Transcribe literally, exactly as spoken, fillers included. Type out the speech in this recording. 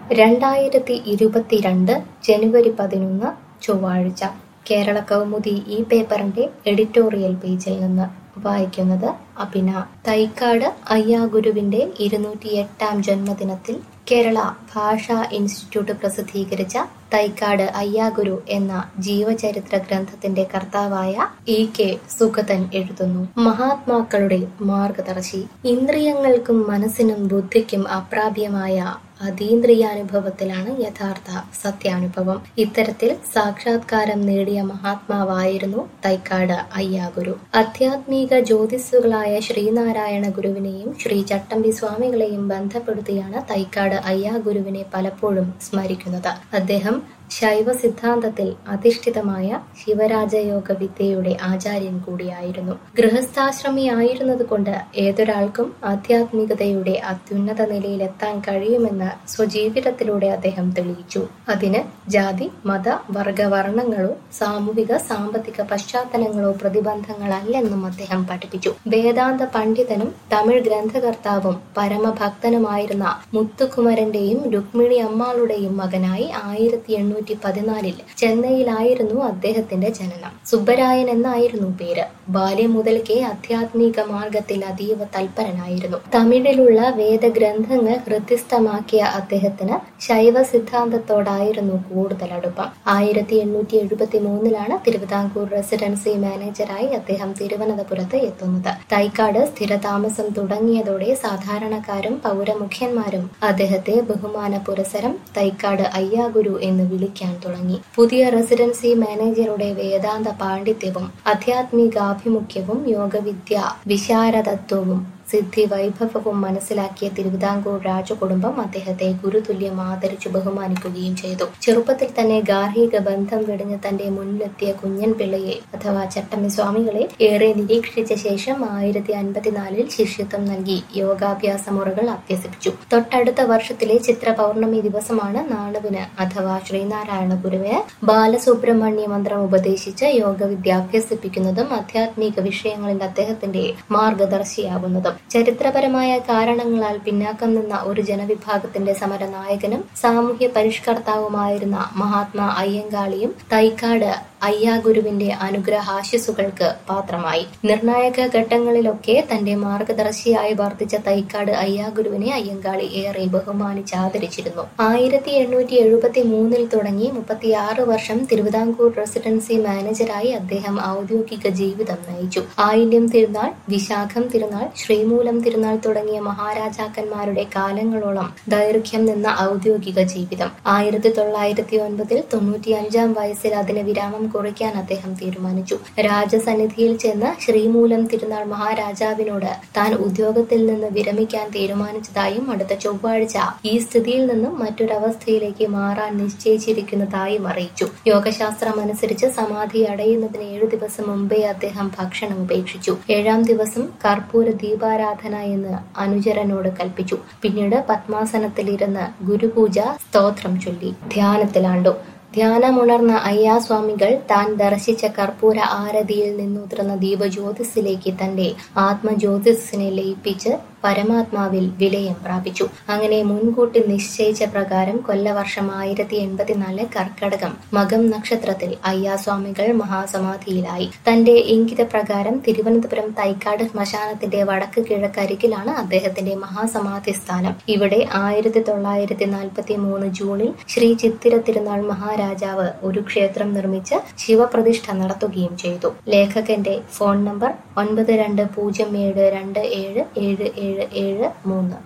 രണ്ടായിരത്തി ഇരുപത്തിരണ്ട് ജനുവരി പതിനൊന്ന് ചൊവ്വാഴ്ച കേരള കൗമുദി ഈ പേപ്പറിന്റെ എഡിറ്റോറിയൽ പേജിൽ നിന്ന് വായിക്കുന്നത് അഭിന. തൈക്കാട് അയ്യാഗുരുവിന്റെ ഇരുന്നൂറ്റി എട്ടാം ജന്മദിനത്തിൽ കേരള ഭാഷാ ഇൻസ്റ്റിറ്റ്യൂട്ട് പ്രസിദ്ധീകരിച്ച തൈക്കാട് അയ്യാഗുരു എന്ന ജീവചരിത്ര ഗ്രന്ഥത്തിന്റെ കർത്താവായ ഇ കെ സുഗതൻ എഴുതുന്നു. മഹാത്മാക്കളുടെ മാർഗദർശി. ഇന്ദ്രിയങ്ങൾക്കും മനസ്സിനും ബുദ്ധിക്കും അപ്രാപ്യമായ അതീന്ദ്രിയാനുഭവത്തിലാണ് യഥാർത്ഥ സത്യാനുഭവം. ഇത്തരത്തിൽ സാക്ഷാത്കാരം നേടിയ മഹാത്മാവായിരുന്നു തൈക്കാട് അയ്യാഗുരു. ആധ്യാത്മിക ജ്യോതിസ്സുകളായ ശ്രീനാരായണ ഗുരുവിനെയും ശ്രീ ചട്ടമ്പി സ്വാമികളെയും ബന്ധപ്പെടുത്തിയാണ് തൈക്കാട് അയ്യാഗുരുവിനെ പലപ്പോഴും സ്മരിക്കുന്നത്. അദ്ദേഹം ശൈവ സിദ്ധാന്തത്തിൽ അധിഷ്ഠിതമായ ശിവരാജയോഗ വിദ്യയുടെ ആചാര്യൻ കൂടിയായിരുന്നു. ഗൃഹസ്ഥാശ്രമിയായിരുന്നത് കൊണ്ട് ഏതൊരാൾക്കും ആധ്യാത്മികതയുടെ അത്യുന്നത നിലയിലെത്താൻ കഴിയുമെന്ന് സ്വജീവിതത്തിലൂടെ അദ്ദേഹം തെളിയിച്ചു. അതിന് ജാതി മത വർഗ വർണ്ണങ്ങളോ സാമൂഹിക സാമ്പത്തിക പശ്ചാത്തലങ്ങളോ പ്രതിബന്ധങ്ങളല്ലെന്നും അദ്ദേഹം പഠിപ്പിച്ചു. വേദാന്ത പണ്ഡിതനും തമിഴ് ഗ്രന്ഥകർത്താവും പരമഭക്തനുമായിരുന്ന മുത്തുകുമരന്റെയും രുക്മിണി അമ്മാളുടെയും മകനായി ആയിരത്തി എണ്ണൂറ്റി പതിനാലിൽ ചെന്നൈയിലായിരുന്നു അദ്ദേഹത്തിന്റെ ജനനം. സുബ്ബരായൻ എന്നായിരുന്നു പേര്. ബാല്യം മുതൽക്കേ ആധ്യാത്മിക മാർഗത്തിൽ അതീവ തൽപരനായിരുന്നു. തമിഴിലുള്ള വേദഗ്രന്ഥങ്ങൾ ഹൃദ്യസ്ഥമാക്കിയ അദ്ദേഹത്തിന് ശൈവ സിദ്ധാന്തത്തോടായിരുന്നു കൂടുതൽ അടുപ്പം. ആയിരത്തി എണ്ണൂറ്റി എഴുപത്തി മൂന്നിലാണ് തിരുവിതാംകൂർ റെസിഡൻസി മാനേജരായി അദ്ദേഹം തിരുവനന്തപുരത്ത് എത്തുന്നത്. തൈക്കാട് സ്ഥിരതാമസം തുടങ്ങിയതോടെ സാധാരണക്കാരും പൗരമുഖ്യന്മാരും അദ്ദേഹത്തെ ബഹുമാന പുരസരം തൈക്കാട് അയ്യാഗുരു എന്ന് വിളിക്കാൻ തുടങ്ങി. പുതിയ റെസിഡൻസി മാനേജറുടെ വേദാന്ത പാണ്ഡിത്യവും ആധ്യാത്മികാഭിമുഖ്യവും യോഗവിദ്യ വിശാരദത്വവും സിദ്ധി വൈഭവവും മനസ്സിലാക്കിയ തിരുവിതാംകൂർ രാജകുടുംബം അദ്ദേഹത്തെ ഗുരുതുല്യം ആദരിച്ചു ബഹുമാനിക്കുകയും ചെയ്തു. ചെറുപ്പത്തിൽ തന്നെ ഗാർഹിക ബന്ധം വെടിഞ്ഞ് തന്റെ മുന്നിലെത്തിയ കുഞ്ഞൻ പിള്ളയെ അഥവാ ചട്ടമ്പി സ്വാമികളെ ഏറെ നിരീക്ഷിച്ച ശേഷം ആയിരത്തി അൻപത്തിനാലിൽ ശിഷ്യത്വം നൽകി യോഗാഭ്യാസ മുറകൾ അഭ്യസിപ്പിച്ചു. തൊട്ടടുത്ത വർഷത്തിലെ ചിത്ര പൗർണമി ദിവസമാണ് നാണുവിന് അഥവാ ശ്രീനാരായണ ഗുരുവിന് ബാലസുബ്രഹ്മണ്യ മന്ത്രം ഉപദേശിച്ച് യോഗവിദ്യ അഭ്യസിപ്പിക്കുന്നതും ആധ്യാത്മിക വിഷയങ്ങളിൽ അദ്ദേഹത്തിന്റെ മാർഗദർശിയാകുന്നതും. ചരിത്രപരമായ കാരണങ്ങളാൽ പിന്നാക്കം നിന്ന ഒരു ജനവിഭാഗത്തിന്റെ സമരനായകനും സാമൂഹ്യ പരിഷ്കർത്താവുമായിരുന്ന മഹാത്മാ അയ്യങ്കാളിയും തൈക്കാട് അയ്യാഗുരുവിന്റെ അനുഗ്രഹാശിസുകൾക്ക് പാത്രമായി. നിർണായക ഘട്ടങ്ങളിലൊക്കെ തന്റെ മാർഗദർശിയായി വർത്തിച്ച തൈക്കാട് അയ്യാഗുരുവിനെ അയ്യങ്കാളി ഏറെ ബഹുമാനിച്ച് ആദരിച്ചിരുന്നു. ആയിരത്തി എണ്ണൂറ്റി എഴുപത്തി മൂന്നിൽ തുടങ്ങി മുപ്പത്തിയാറ് വർഷം തിരുവിതാംകൂർ റെസിഡൻസി മാനേജരായി അദ്ദേഹം ഔദ്യോഗിക ജീവിതം നയിച്ചു. ആയില്യം തിരുനാൾ, വിശാഖം തിരുനാൾ, ശ്രീമൂലം തിരുനാൾ തുടങ്ങിയ മഹാരാജാക്കന്മാരുടെ കാലങ്ങളോളം ദൈർഘ്യം നിന്ന ഔദ്യോഗിക ജീവിതം. ആയിരത്തി തൊള്ളായിരത്തി ഒൻപതിൽ തൊണ്ണൂറ്റി അഞ്ചാം വയസ്സിൽ അതിന് വിരാമം കുറിക്കാൻ അദ്ദേഹം തീരുമാനിച്ചു. രാജസന്നിധിയിൽ ചെന്ന് ശ്രീമൂലം തിരുനാൾ മഹാരാജാവിനോട് താൻ ഉദ്യോഗത്തിൽ നിന്ന് വിരമിക്കാൻ തീരുമാനിച്ചതായും അടുത്ത ചൊവ്വാഴ്ച ഈ സ്ഥിതിയിൽ നിന്നും മറ്റൊരവസ്ഥയിലേക്ക് മാറാൻ നിശ്ചയിച്ചിരിക്കുന്നതായും അറിയിച്ചു. യോഗശാസ്ത്രം അനുസരിച്ച് സമാധി അടയുന്നതിന് ഏഴു ദിവസം മുമ്പേ അദ്ദേഹം ഭക്ഷണം ഉപേക്ഷിച്ചു. ഏഴാം ദിവസം കർപ്പൂര ദീപാരാധന എന്ന് അനുചരനോട് കൽപ്പിച്ചു. പിന്നീട് പത്മാസനത്തിലിരുന്ന് ഗുരുപൂജ സ്തോത്രം ചൊല്ലി ധ്യാനത്തിലാണ്ടു. ധ്യാനമുണർന്ന അയ്യാസ്വാമികൾ താൻ ദർശിച്ച കർപ്പൂര ആരതിയിൽ നിന്നുതിർന്ന ദീപജ്യോതിസിലേക്ക് തന്റെ ആത്മജ്യോതിസിനെ ലയിപ്പിച്ച് പരമാത്മാവിൽ വിലയം പ്രാപിച്ചു. അങ്ങനെ മുൻകൂട്ടി നിശ്ചയിച്ച പ്രകാരം കൊല്ലവർഷം ആയിരത്തി എൺപത്തിനാല് കർക്കടകം മകം നക്ഷത്രത്തിൽ അയ്യാസ്വാമികൾ മഹാസമാധിയിലായി. തന്റെ ഇംഗിത പ്രകാരം തിരുവനന്തപുരം തൈക്കാട് ശ്മശാനത്തിന്റെ വടക്ക് കിഴക്കരികിലാണ് അദ്ദേഹത്തിന്റെ മഹാസമാധി സ്ഥാനം. ഇവിടെ ആയിരത്തി തൊള്ളായിരത്തി നാൽപ്പത്തി മൂന്ന് ജൂണിൽ ശ്രീ ചിത്തിര തിരുനാൾ മഹാരാജാവ് ഒരു ക്ഷേത്രം നിർമ്മിച്ച് ശിവപ്രതിഷ്ഠ നടത്തുകയും ചെയ്തു. ലേഖകന്റെ ഫോൺ നമ്പർ ഒൻപത് രണ്ട് പൂജ്യം ഏഴ് രണ്ട് ഏഴ് ഏഴ് ഏഴ് ഏഴ് മൂന്ന്.